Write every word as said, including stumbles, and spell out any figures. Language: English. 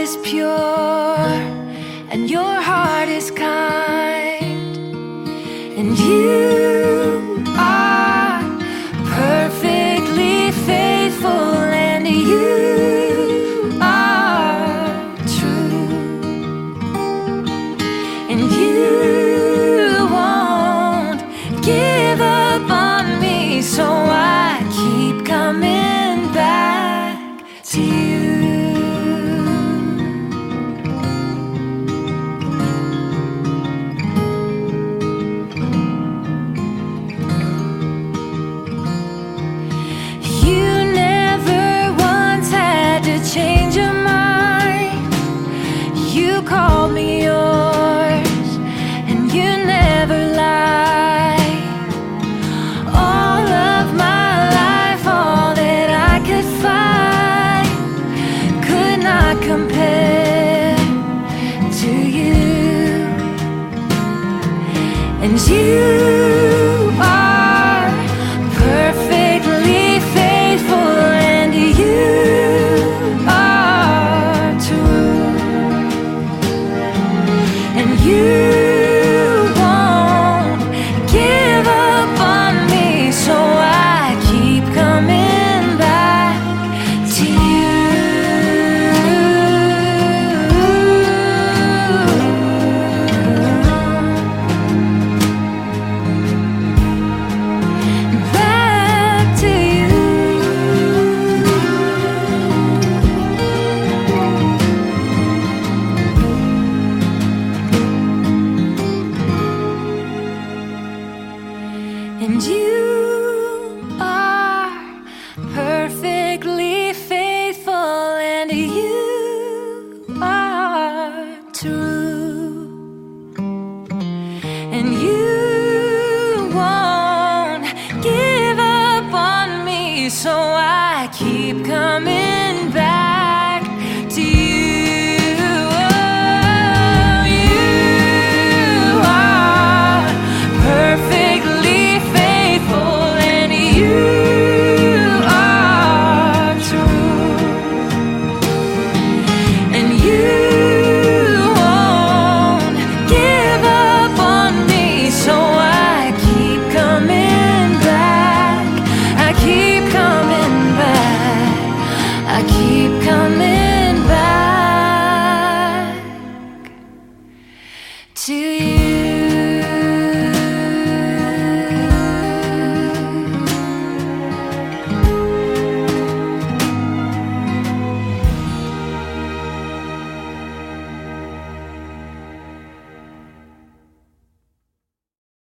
is pure and your heart is kind, and you are perfectly faithful, and you are true, and you won't give up on me, so I keep coming back to you. Change your mind. You called me yours, and you never lie. All of my life, all that I could find could not compare to you. And you are perfectly faithful, and you You won't give up on me, so I keep coming back to you. Back to you. And you are perfectly faithful, and you are true, and you won't give up on me, so I keep coming back to you. I keep coming back to you.